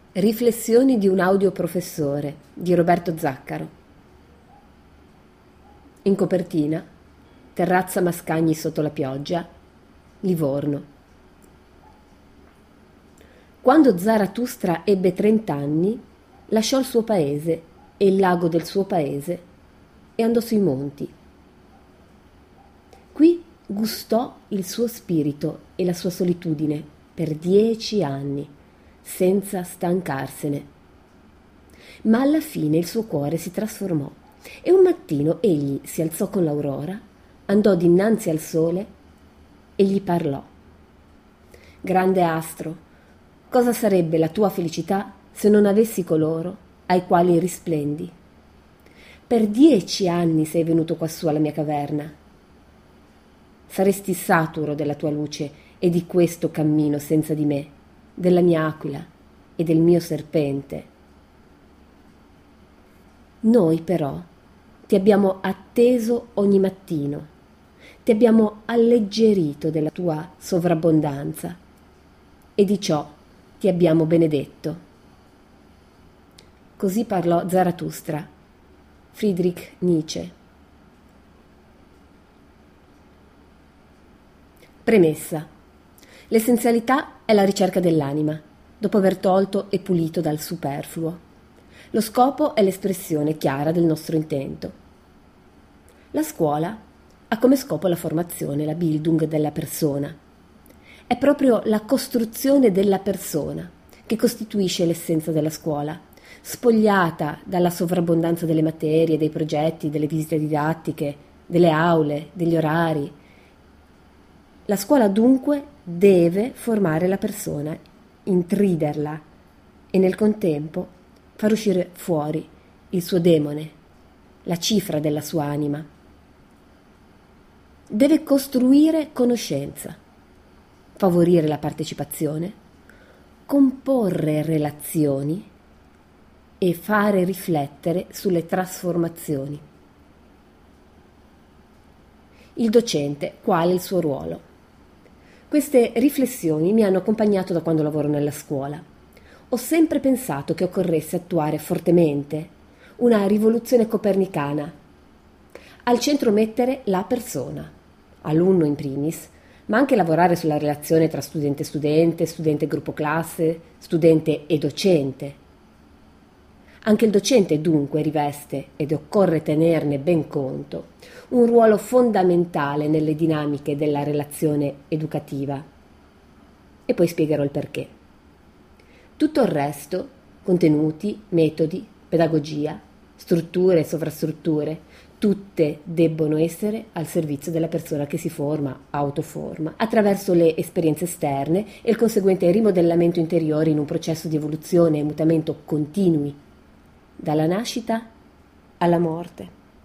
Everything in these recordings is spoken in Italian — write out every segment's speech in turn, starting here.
Riflessioni di un audioprofessore di Roberto Zaccaro. In copertina, Terrazza Mascagni sotto la pioggia, Livorno. Quando Zarathustra ebbe 30 anni, lasciò il suo paese e il lago del suo paese e andò sui monti. Qui gustò il suo spirito e la sua solitudine per 10 anni, senza stancarsene. Ma alla fine il suo cuore si trasformò e un mattino egli si alzò con l'aurora, andò dinanzi al sole e gli parlò. Grande astro, cosa sarebbe la tua felicità se non avessi coloro ai quali risplendi? Per 10 anni sei venuto quassù alla mia caverna. Saresti saturo della tua luce e di questo cammino senza di me, della mia aquila e del mio serpente. Noi però ti abbiamo atteso ogni mattino, ti abbiamo alleggerito della tua sovrabbondanza e di ciò ti abbiamo benedetto. Così parlò Zarathustra, Friedrich Nietzsche. Premessa. L'essenzialità è la ricerca dell'anima, dopo aver tolto e pulito dal superfluo. Lo scopo è l'espressione chiara del nostro intento. La scuola ha come scopo la formazione, la Bildung della persona. È proprio la costruzione della persona che costituisce l'essenza della scuola, spogliata dalla sovrabbondanza delle materie, dei progetti, delle visite didattiche, delle aule, degli orari. La scuola dunque deve formare la persona, intriderla e nel contempo far uscire fuori il suo demone, la cifra della sua anima. Deve costruire conoscenza, favorire la partecipazione, comporre relazioni e fare riflettere sulle trasformazioni. Il docente, quale è il suo ruolo? Queste riflessioni mi hanno accompagnato da quando lavoro nella scuola. Ho sempre pensato che occorresse attuare fortemente una rivoluzione copernicana. Al centro mettere la persona, alunno in primis, ma anche lavorare sulla relazione tra studente e studente, studente e gruppo classe, studente e docente. Anche il docente dunque riveste, ed occorre tenerne ben conto, un ruolo fondamentale nelle dinamiche della relazione educativa. E poi spiegherò il perché. Tutto il resto, contenuti, metodi, pedagogia, strutture e sovrastrutture, tutte debbono essere al servizio della persona che si forma, autoforma, attraverso le esperienze esterne e il conseguente rimodellamento interiore in un processo di evoluzione e mutamento continui, dalla nascita alla morte.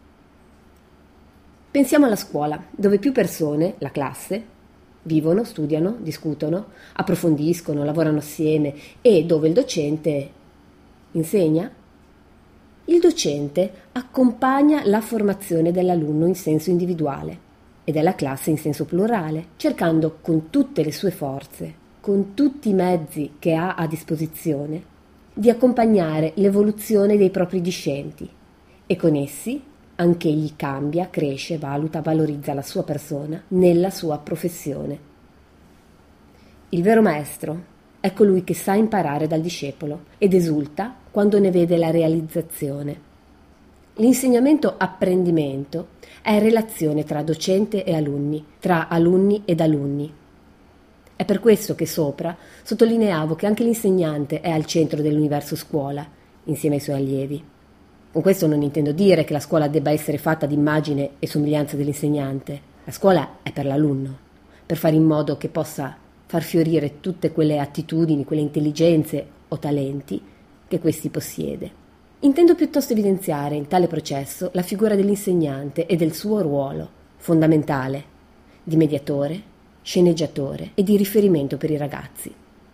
Pensiamo alla scuola, dove più persone, la classe, vivono, studiano, discutono, approfondiscono, lavorano assieme e dove il docente insegna. Il docente accompagna la formazione dell'alunno in senso individuale e della classe in senso plurale, cercando con tutte le sue forze, con tutti i mezzi che ha a disposizione, di accompagnare l'evoluzione dei propri discenti e con essi anch'egli cambia, cresce, valuta, valorizza la sua persona nella sua professione. Il vero maestro è colui che sa imparare dal discepolo ed esulta quando ne vede la realizzazione. L'insegnamento-apprendimento è relazione tra docente e alunni, tra alunni ed alunni. È per questo che sopra sottolineavo che anche l'insegnante è al centro dell'universo scuola, insieme ai suoi allievi. Con questo non intendo dire che la scuola debba essere fatta di immagine e somiglianza dell'insegnante. La scuola è per l'alunno, per fare in modo che possa far fiorire tutte quelle attitudini, quelle intelligenze o talenti che questi possiede. Intendo piuttosto evidenziare in tale processo la figura dell'insegnante e del suo ruolo, fondamentale, di mediatore, sceneggiatore e di riferimento per i ragazzi.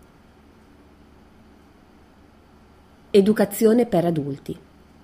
Educazione per adulti.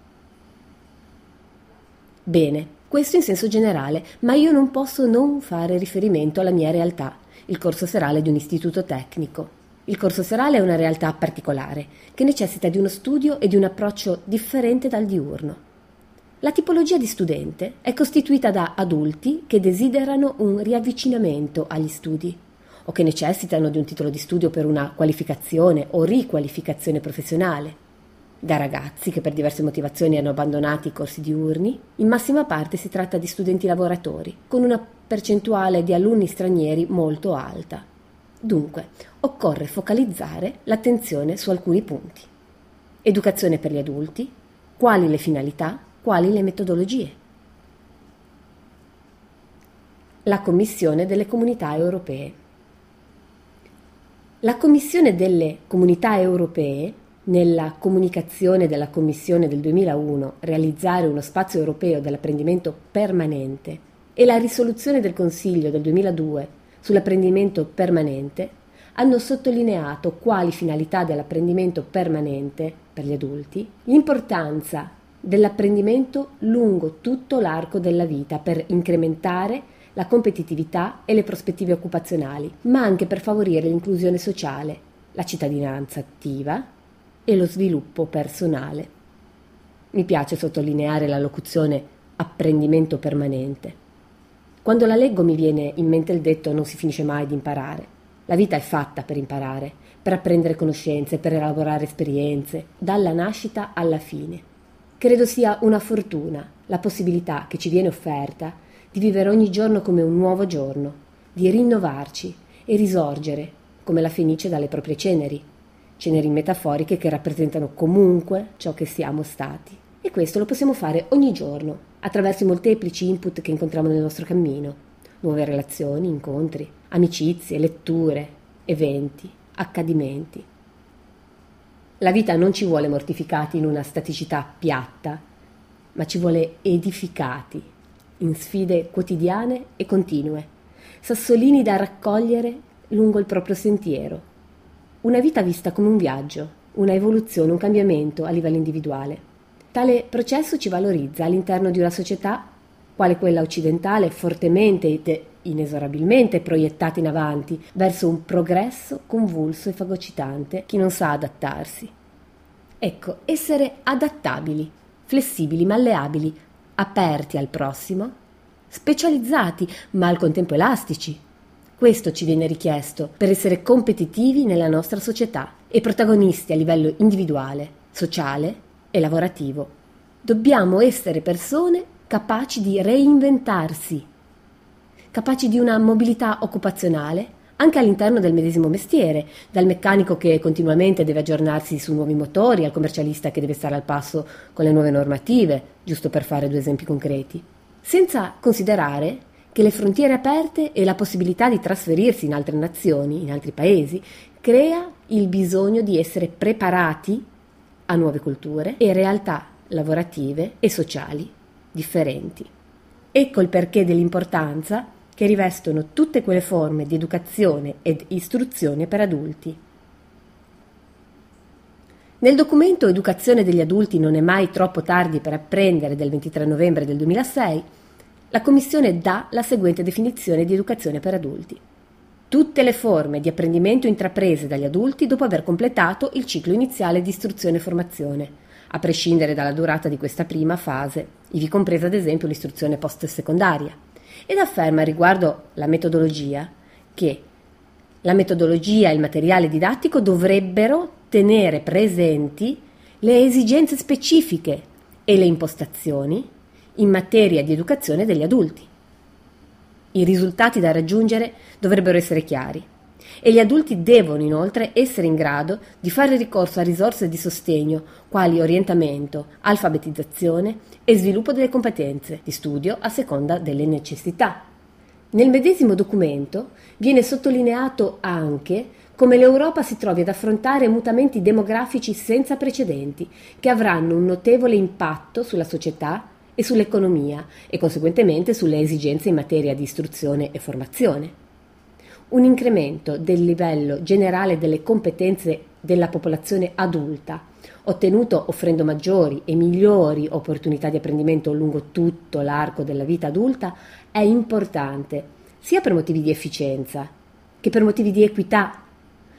Bene, questo in senso generale, ma io non posso non fare riferimento alla mia realtà, il corso serale di un istituto tecnico. Il corso serale è una realtà particolare, che necessita di uno studio e di un approccio differente dal diurno. La tipologia di studente è costituita da adulti che desiderano un riavvicinamento agli studi o che necessitano di un titolo di studio per una qualificazione o riqualificazione professionale, da ragazzi che per diverse motivazioni hanno abbandonato i corsi diurni. In massima parte si tratta di studenti lavoratori, con una percentuale di alunni stranieri molto alta. Dunque, occorre focalizzare l'attenzione su alcuni punti. Educazione per gli adulti, quali le finalità, quali le metodologie. La Commissione delle Comunità Europee. La Commissione delle Comunità Europee, nella comunicazione della Commissione del 2001, realizzare uno spazio europeo dell'apprendimento permanente, e la risoluzione del Consiglio del 2002 sull'apprendimento permanente, hanno sottolineato quali finalità dell'apprendimento permanente per gli adulti, l'importanza dell'apprendimento lungo tutto l'arco della vita per incrementare la competitività e le prospettive occupazionali, ma anche per favorire l'inclusione sociale, la cittadinanza attiva e lo sviluppo personale. Mi piace sottolineare la locuzione apprendimento permanente. Quando la leggo mi viene in mente il detto non si finisce mai di imparare. La vita è fatta per imparare, per apprendere conoscenze, per elaborare esperienze, dalla nascita alla fine. Credo sia una fortuna la possibilità che ci viene offerta di vivere ogni giorno come un nuovo giorno, di rinnovarci e risorgere come la fenice dalle proprie ceneri metaforiche che rappresentano comunque ciò che siamo stati. E questo lo possiamo fare ogni giorno, attraverso i molteplici input che incontriamo nel nostro cammino, nuove relazioni, incontri, amicizie, letture, eventi, accadimenti. La vita non ci vuole mortificati in una staticità piatta, ma ci vuole edificati in sfide quotidiane e continue, sassolini da raccogliere lungo il proprio sentiero. Una vita vista come un viaggio, una evoluzione, un cambiamento a livello individuale. Tale processo ci valorizza all'interno di una società, quale quella occidentale, fortemente ed inesorabilmente proiettata in avanti verso un progresso convulso e fagocitante che non sa adattarsi. Ecco, essere adattabili, flessibili, malleabili, aperti al prossimo, specializzati ma al contempo elastici. Questo ci viene richiesto per essere competitivi nella nostra società e protagonisti a livello individuale, sociale e lavorativo. Dobbiamo essere persone capaci di reinventarsi, capaci di una mobilità occupazionale anche all'interno del medesimo mestiere, dal meccanico che continuamente deve aggiornarsi su nuovi motori, al commercialista che deve stare al passo con le nuove normative, giusto per fare due esempi concreti. Senza considerare che le frontiere aperte e la possibilità di trasferirsi in altre nazioni, in altri paesi, crea il bisogno di essere preparati a nuove culture e realtà lavorative e sociali differenti. Ecco il perché dell'importanza che rivestono tutte quelle forme di educazione ed istruzione per adulti. Nel documento Educazione degli adulti non è mai troppo tardi per apprendere del 23 novembre del 2006, la Commissione dà la seguente definizione di educazione per adulti. Tutte le forme di apprendimento intraprese dagli adulti dopo aver completato il ciclo iniziale di istruzione e formazione, a prescindere dalla durata di questa prima fase, ivi compresa ad esempio l'istruzione post-secondaria, ed afferma riguardo la metodologia che la metodologia e il materiale didattico dovrebbero tenere presenti le esigenze specifiche e le impostazioni in materia di educazione degli adulti. I risultati da raggiungere dovrebbero essere chiari e gli adulti devono inoltre essere in grado di fare ricorso a risorse di sostegno quali orientamento, alfabetizzazione e sviluppo delle competenze di studio a seconda delle necessità. Nel medesimo documento viene sottolineato anche come l'Europa si trovi ad affrontare mutamenti demografici senza precedenti che avranno un notevole impatto sulla società e sull'economia e conseguentemente sulle esigenze in materia di istruzione e formazione. Un incremento del livello generale delle competenze della popolazione adulta, ottenuto offrendo maggiori e migliori opportunità di apprendimento lungo tutto l'arco della vita adulta, è importante sia per motivi di efficienza che per motivi di equità,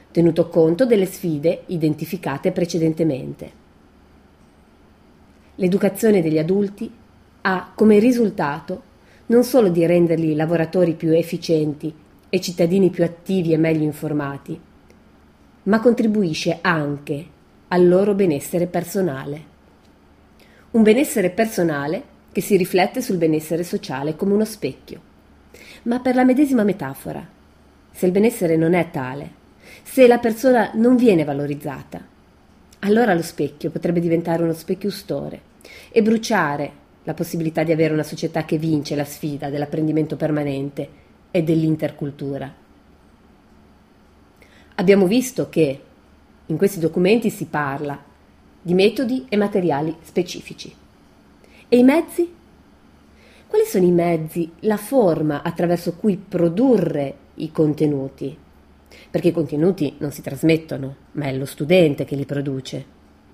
tenuto conto delle sfide identificate precedentemente. L'educazione degli adulti ha come risultato non solo di renderli lavoratori più efficienti e cittadini più attivi e meglio informati, ma contribuisce anche al loro benessere personale. Un benessere personale che si riflette sul benessere sociale come uno specchio. Ma per la medesima metafora, se il benessere non è tale, se la persona non viene valorizzata, allora lo specchio potrebbe diventare uno specchiustore e bruciare la possibilità di avere una società che vince la sfida dell'apprendimento permanente e dell'intercultura. Abbiamo visto che in questi documenti si parla di metodi e materiali specifici. E i mezzi? Quali sono i mezzi, la forma attraverso cui produrre i contenuti? Perché i contenuti non si trasmettono, ma è lo studente che li produce.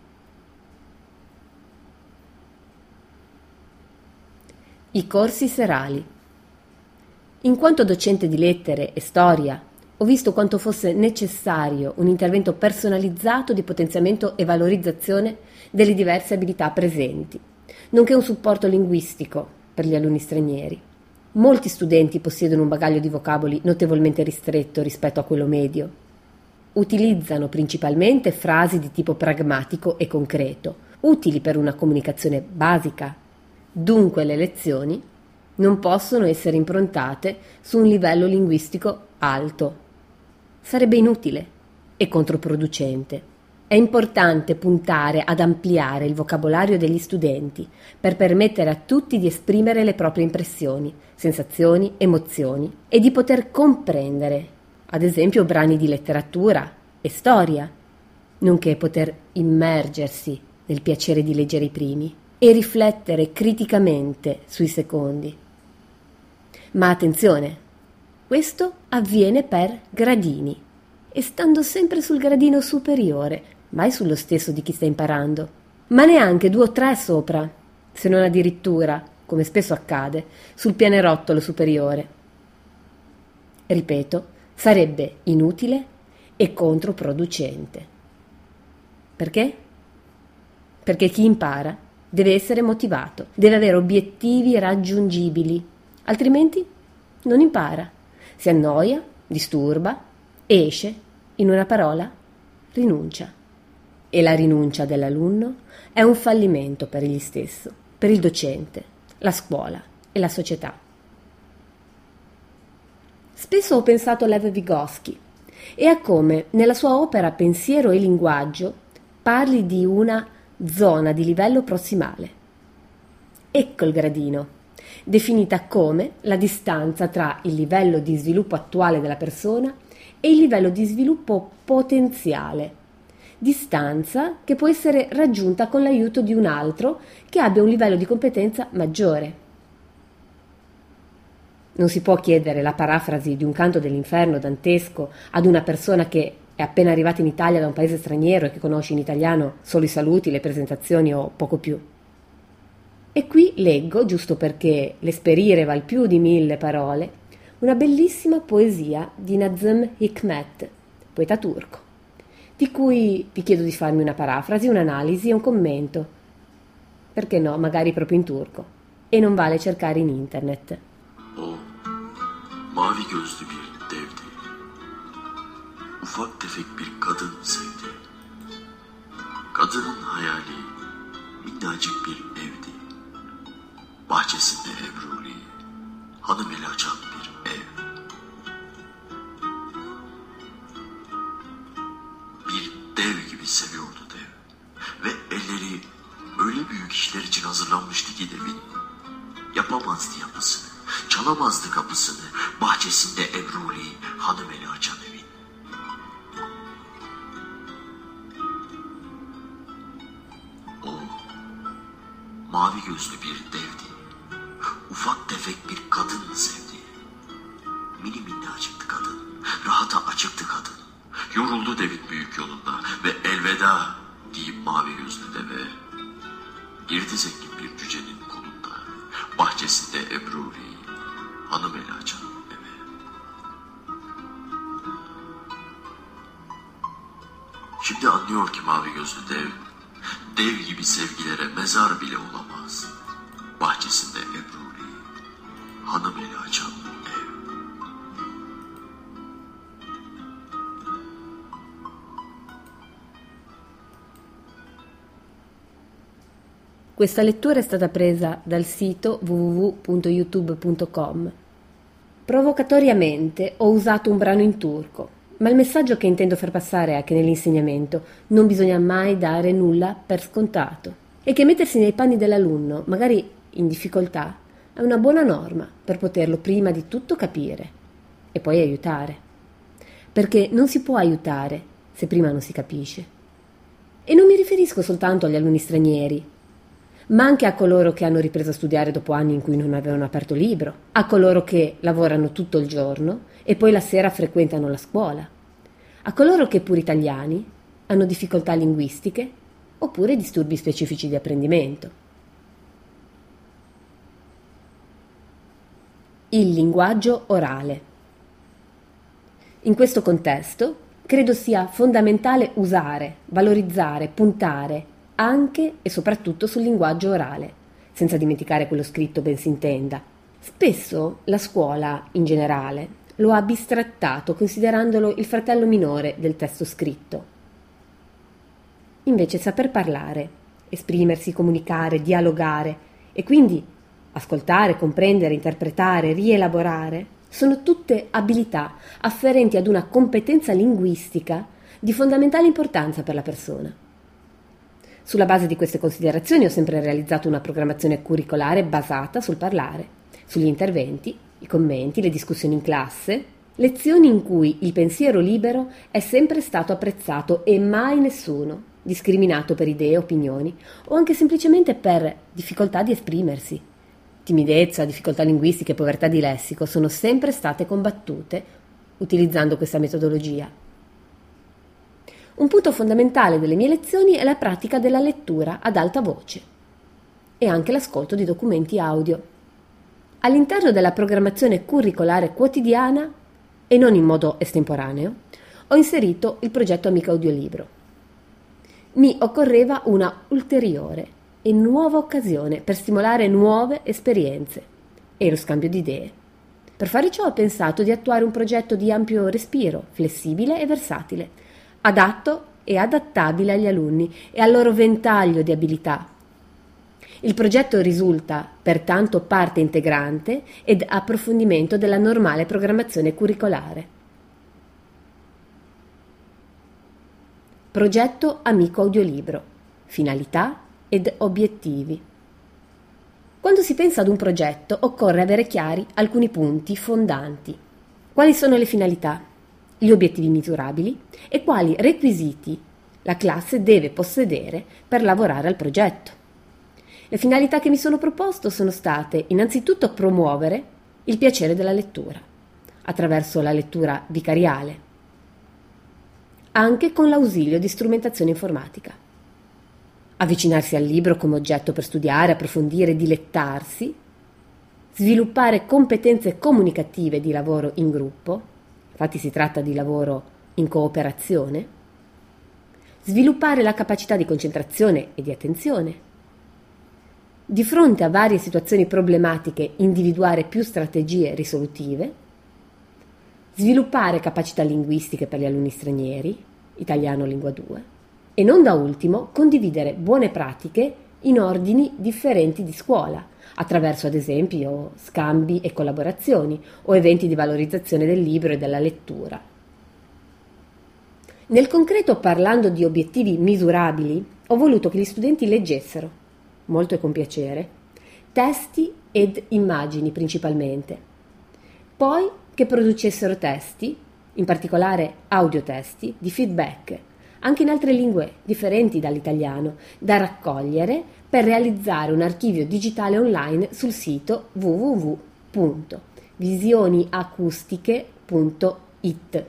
I corsi serali. In quanto docente di lettere e storia, ho visto quanto fosse necessario un intervento personalizzato di potenziamento e valorizzazione delle diverse abilità presenti, nonché un supporto linguistico per gli alunni stranieri. Molti studenti possiedono un bagaglio di vocaboli notevolmente ristretto rispetto a quello medio. Utilizzano principalmente frasi di tipo pragmatico e concreto, utili per una comunicazione basica. Dunque le lezioni non possono essere improntate su un livello linguistico alto. Sarebbe inutile e controproducente. È importante puntare ad ampliare il vocabolario degli studenti per permettere a tutti di esprimere le proprie impressioni, sensazioni, emozioni e di poter comprendere, ad esempio, brani di letteratura e storia, nonché poter immergersi nel piacere di leggere i primi e riflettere criticamente sui secondi. Ma attenzione, questo avviene per gradini e stando sempre sul gradino superiore, mai sullo stesso di chi sta imparando, ma neanche 2 o 3 sopra, se non addirittura, come spesso accade, sul pianerottolo superiore. Ripeto, sarebbe inutile e controproducente. Perché? Perché chi impara deve essere motivato, deve avere obiettivi raggiungibili, altrimenti non impara, si annoia, disturba, esce, in una parola, rinuncia. E la rinuncia dell'alunno è un fallimento per egli stesso, per il docente, la scuola e la società. Spesso ho pensato a Lev Vygotsky e a come nella sua opera Pensiero e linguaggio parli di una zona di livello prossimale. Ecco il gradino, definita come la distanza tra il livello di sviluppo attuale della persona e il livello di sviluppo potenziale, distanza che può essere raggiunta con l'aiuto di un altro che abbia un livello di competenza maggiore. Non si può chiedere la parafrasi di un canto dell'inferno dantesco ad una persona che è appena arrivata in Italia da un paese straniero e che conosce in italiano solo i saluti, le presentazioni o poco più. E qui leggo, giusto perché l'esperire val più di 1000 parole, una bellissima poesia di Nazım Hikmet, poeta turco, di cui vi chiedo di farmi una parafrasi, un'analisi e un commento. Perché no, magari proprio in turco. E non vale cercare in internet. O, mavi gözlü bir devdi. Ufak tefek bir kadın sevdi. Kadının hayali minnacık bir evdi. Bahçesinde ebruli, hanım eli açan bir ev. Bir dev gibi seviyordu dev. Ve elleri öyle büyük işler için hazırlanmıştı ki devin. Yapamazdı yapısını, çalamazdı kapısını, bahçesinde ebruli, hanım eli açan evin. O, mavi gözlü bir devdi. Ufak tefek bir kadın sevdi. Mini minnacıktı kadın, rahata açıktı kadın. Yoruldu devin büyük yolunda ve elveda deyip mavi gözlü deve girdi zengin bir cücenin kolunda, bahçesinde ebruri, hanım eli açan eve. Şimdi anlıyor ki mavi gözlü dev gibi sevgilere mezar bile olamaz. Bahçesinde Ebruri, hanım eli açan ev. Questa lettura è stata presa dal sito www.youtube.com. Provocatoriamente ho usato un brano in turco, ma il messaggio che intendo far passare è che nell'insegnamento non bisogna mai dare nulla per scontato e che mettersi nei panni dell'alunno, magari in difficoltà, è una buona norma per poterlo prima di tutto capire e poi aiutare. Perché non si può aiutare se prima non si capisce. E non mi riferisco soltanto agli alunni stranieri, ma anche a coloro che hanno ripreso a studiare dopo anni in cui non avevano aperto libro, a coloro che lavorano tutto il giorno e poi la sera frequentano la scuola, a coloro che, pur italiani, hanno difficoltà linguistiche oppure disturbi specifici di apprendimento. Il linguaggio orale. In questo contesto, credo sia fondamentale usare, valorizzare, puntare anche e soprattutto sul linguaggio orale, senza dimenticare quello scritto, ben si intenda. Spesso la scuola, in generale, lo ha bistrattato considerandolo il fratello minore del testo scritto. Invece saper parlare, esprimersi, comunicare, dialogare e quindi ascoltare, comprendere, interpretare, rielaborare sono tutte abilità afferenti ad una competenza linguistica di fondamentale importanza per la persona. Sulla base di queste considerazioni ho sempre realizzato una programmazione curricolare basata sul parlare, sugli interventi, i commenti, le discussioni in classe, lezioni in cui il pensiero libero è sempre stato apprezzato e mai nessuno discriminato per idee, opinioni o anche semplicemente per difficoltà di esprimersi. Timidezza, difficoltà linguistiche e povertà di lessico sono sempre state combattute utilizzando questa metodologia. Un punto fondamentale delle mie lezioni è la pratica della lettura ad alta voce e anche l'ascolto di documenti audio. All'interno della programmazione curricolare quotidiana, e non in modo estemporaneo, ho inserito il progetto Amico Audiolibro. Mi occorreva una ulteriore e nuova occasione per stimolare nuove esperienze e lo scambio di idee. Per fare ciò ho pensato di attuare un progetto di ampio respiro, flessibile e versatile, adatto e adattabile agli alunni e al loro ventaglio di abilità. Il progetto risulta pertanto parte integrante ed approfondimento della normale programmazione curricolare. Progetto Amico Audiolibro. Finalità ed obiettivi. Quando si pensa ad un progetto occorre avere chiari alcuni punti fondanti. Quali sono le finalità? Gli obiettivi misurabili e quali requisiti la classe deve possedere per lavorare al progetto. Le finalità che mi sono proposto sono state innanzitutto promuovere il piacere della lettura, attraverso la lettura vicariale, anche con l'ausilio di strumentazione informatica. Avvicinarsi al libro come oggetto per studiare, approfondire, dilettarsi, sviluppare competenze comunicative di lavoro in gruppo. Infatti si tratta di lavoro in cooperazione, sviluppare la capacità di concentrazione e di attenzione, di fronte a varie situazioni problematiche individuare più strategie risolutive, sviluppare capacità linguistiche per gli alunni stranieri, italiano lingua 2, e non da ultimo condividere buone pratiche in ordini differenti di scuola, attraverso ad esempio scambi e collaborazioni o eventi di valorizzazione del libro e della lettura. Nel concreto, parlando di obiettivi misurabili, ho voluto che gli studenti leggessero, molto e con piacere, testi ed immagini principalmente, poi che producessero testi, in particolare audiotesti, di feedback, anche in altre lingue differenti dall'italiano, da raccogliere per realizzare un archivio digitale online sul sito www.visioniacustiche.it.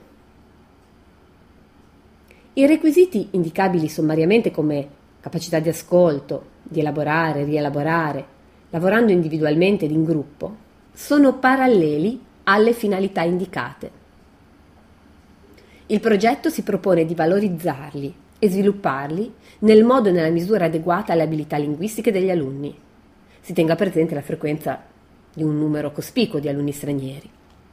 I requisiti indicabili sommariamente come capacità di ascolto, di elaborare, rielaborare, lavorando individualmente ed in gruppo, sono paralleli alle finalità indicate. Il progetto si propone di valorizzarli e svilupparli nel modo e nella misura adeguata alle abilità linguistiche degli alunni. Si tenga presente la frequenza di un numero cospicuo di alunni stranieri.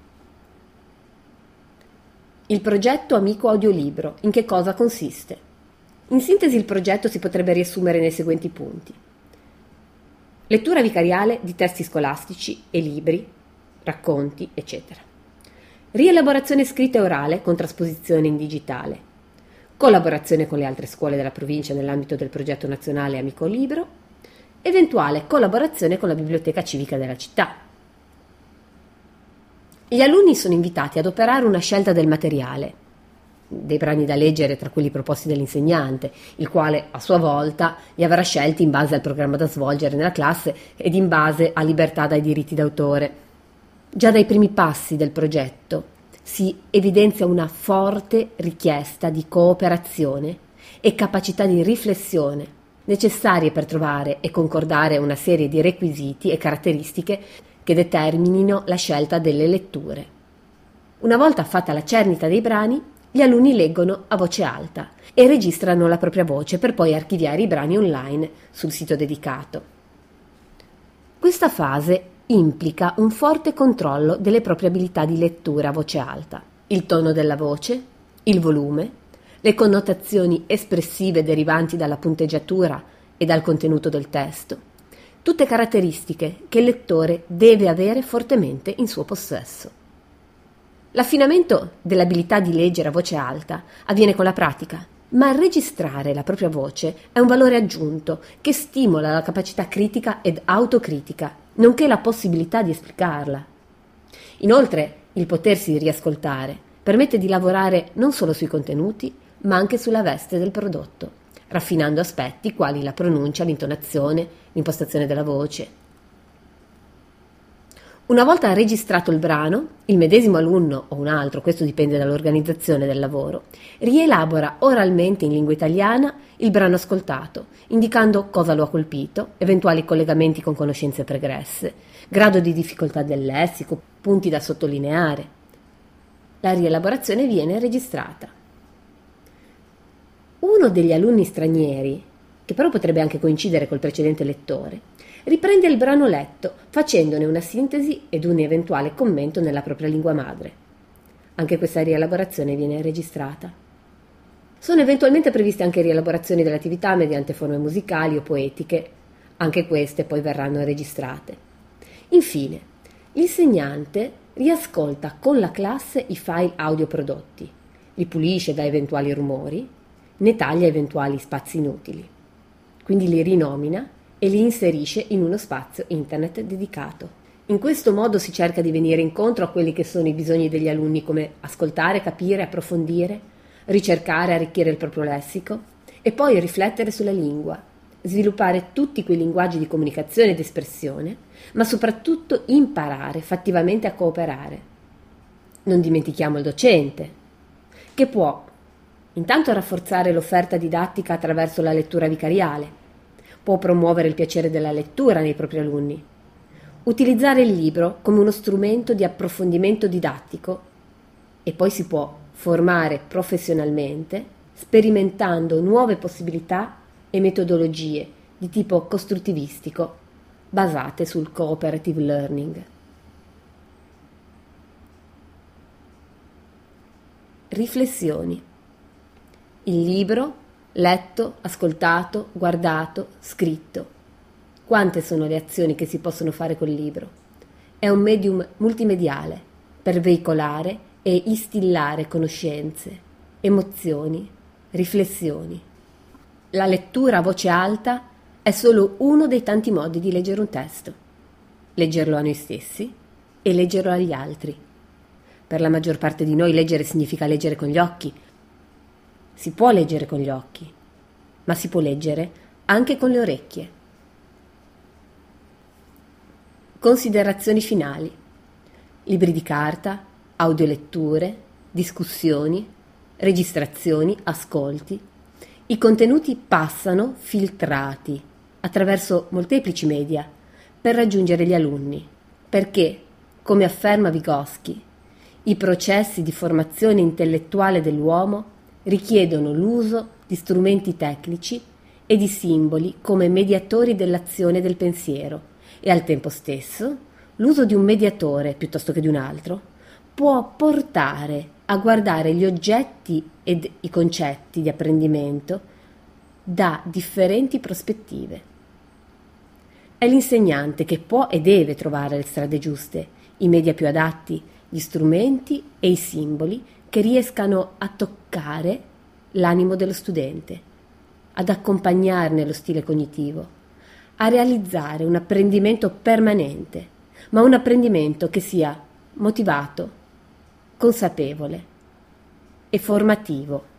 Il progetto Amico Audiolibro, in che cosa consiste? In sintesi il progetto si potrebbe riassumere nei seguenti punti. Lettura vicariale di testi scolastici e libri, racconti, eccetera. Rielaborazione scritta e orale con trasposizione in digitale. Collaborazione con le altre scuole della provincia nell'ambito del progetto nazionale Amico Libro. Eventuale collaborazione con la biblioteca civica della città. Gli alunni sono invitati ad operare una scelta del materiale, dei brani da leggere tra quelli proposti dall'insegnante, il quale a sua volta li avrà scelti in base al programma da svolgere nella classe ed in base a libertà dai diritti d'autore. Già dai primi passi del progetto si evidenzia una forte richiesta di cooperazione e capacità di riflessione necessarie per trovare e concordare una serie di requisiti e caratteristiche che determinino la scelta delle letture. Una volta fatta la cernita dei brani, gli alunni leggono a voce alta e registrano la propria voce per poi archiviare i brani online sul sito dedicato. Questa fase implica un forte controllo delle proprie abilità di lettura a voce alta, il tono della voce, il volume, le connotazioni espressive derivanti dalla punteggiatura e dal contenuto del testo, tutte caratteristiche che il lettore deve avere fortemente in suo possesso. L'affinamento dell'abilità di leggere a voce alta avviene con la pratica, ma registrare la propria voce è un valore aggiunto che stimola la capacità critica ed autocritica, nonché la possibilità di esplicarla. Inoltre, il potersi riascoltare permette di lavorare non solo sui contenuti, ma anche sulla veste del prodotto, raffinando aspetti quali la pronuncia, l'intonazione, l'impostazione della voce. Una volta registrato il brano, il medesimo alunno o un altro, questo dipende dall'organizzazione del lavoro, rielabora oralmente in lingua italiana il brano ascoltato, indicando cosa lo ha colpito, eventuali collegamenti con conoscenze pregresse, grado di difficoltà del lessico, punti da sottolineare. La rielaborazione viene registrata. Uno degli alunni stranieri, che però potrebbe anche coincidere col precedente lettore, riprende il brano letto, facendone una sintesi ed un eventuale commento nella propria lingua madre. Anche questa rielaborazione viene registrata. Sono eventualmente previste anche rielaborazioni dell'attività mediante forme musicali o poetiche. Anche queste poi verranno registrate. Infine, l'insegnante riascolta con la classe i file audio prodotti, li pulisce da eventuali rumori, ne taglia eventuali spazi inutili. Quindi li rinomina e li inserisce in uno spazio internet dedicato. In questo modo si cerca di venire incontro a quelli che sono i bisogni degli alunni, come ascoltare, capire, approfondire, ricercare, arricchire il proprio lessico e poi riflettere sulla lingua, sviluppare tutti quei linguaggi di comunicazione ed espressione, ma soprattutto imparare fattivamente a cooperare. Non dimentichiamo il docente, che può intanto rafforzare l'offerta didattica attraverso la lettura vicariale, può promuovere il piacere della lettura nei propri alunni, utilizzare il libro come uno strumento di approfondimento didattico e poi si può formare professionalmente sperimentando nuove possibilità e metodologie di tipo costruttivistico basate sul cooperative learning. Riflessioni. Il libro letto, ascoltato, guardato, scritto. Quante sono le azioni che si possono fare col libro? È un medium multimediale per veicolare e instillare conoscenze, emozioni, riflessioni. La lettura a voce alta è solo uno dei tanti modi di leggere un testo. Leggerlo a noi stessi e leggerlo agli altri. Per la maggior parte di noi leggere significa leggere con gli occhi. Si può leggere con gli occhi, ma si può leggere anche con le orecchie. Considerazioni finali. Libri di carta, audioletture, discussioni, registrazioni, ascolti. I contenuti passano filtrati attraverso molteplici media per raggiungere gli alunni, perché, come afferma Vygotsky, i processi di formazione intellettuale dell'uomo richiedono l'uso di strumenti tecnici e di simboli come mediatori dell'azione del pensiero, e al tempo stesso l'uso di un mediatore piuttosto che di un altro può portare a guardare gli oggetti ed i concetti di apprendimento da differenti prospettive. È l'insegnante che può e deve trovare le strade giuste, i media più adatti, gli strumenti e i simboli che riescano a toccare l'animo dello studente, ad accompagnarne lo stile cognitivo, a realizzare un apprendimento permanente, ma un apprendimento che sia motivato, consapevole e formativo.